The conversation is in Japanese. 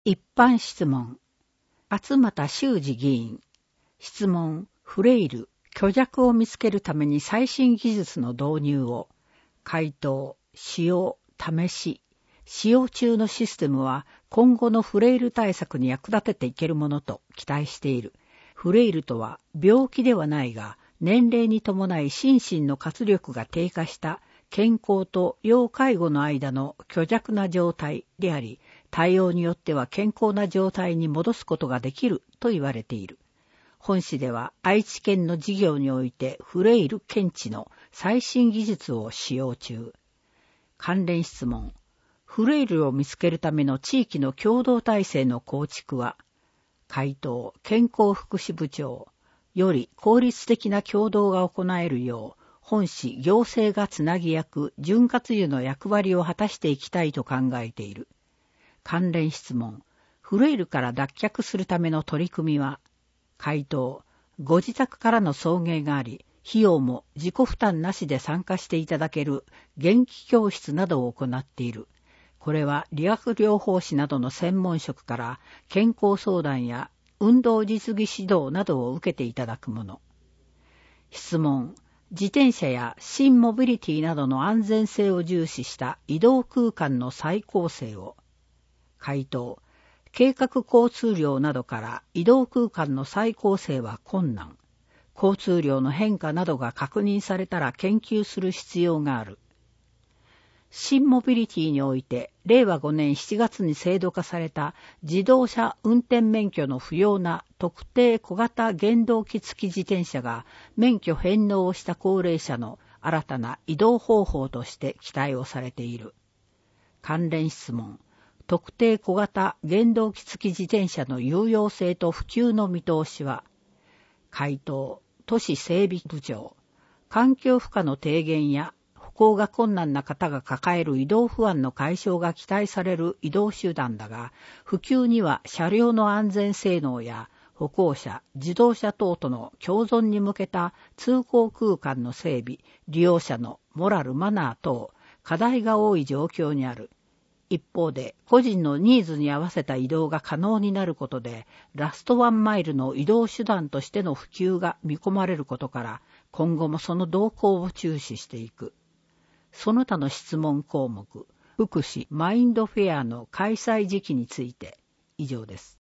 一般質問。勝又修二議員。質問。フレイル、虚弱を見つけるために最新技術の導入を。回答。使用、試し。使用中のシステムは今後のフレイル対策に役立てていけるものと期待している。フレイルとは病気ではないが、年齢に伴い心身の活力が低下した健康と要介護の間の虚弱な状態であり、対応によっては健康な状態に戻すことができると言われている。本市では愛知県の事業においてフレイル検知の最新技術を使用中。関連質問。フレイルを見つけるための地域の共同体制の構築は、回答。健康福祉部長より効率的な共同が行えるよう、本市行政がつなぎ役、潤滑油の役割を果たしていきたいと考えている。関連質問。フレイルから脱却するための取り組みは、回答。ご自宅からの送迎があり、費用も自己負担なしで参加していただける元気教室などを行っている。これは理学療法士などの専門職から健康相談や運動実技指導などを受けていただくもの。質問。自転車や新モビリティなどの安全性を重視した移動空間の再構成を。回答。計画交通量などから移動空間の再構成は困難。交通量の変化などが確認されたら研究する必要がある。新モビリティにおいて、令和5年7月に制度化された自動車運転免許の不要な特定小型原動機付き自転車が免許返納をした高齢者の新たな移動方法として期待をされている。関連質問。特定小型原動機付き自転車の有用性と普及の見通しは。回答。都市整備部長。環境負荷の低減や歩行が困難な方が抱える移動不安の解消が期待される移動手段だが、普及には車両の安全性能や歩行者、自動車等との共存に向けた通行空間の整備、利用者のモラル・マナー等、課題が多い状況にある。一方で、個人のニーズに合わせた移動が可能になることで、ラストワンマイルの移動手段としての普及が見込まれることから、今後もその動向を注視していく。その他の質問項目、福祉マインドフェアの開催時期について、以上です。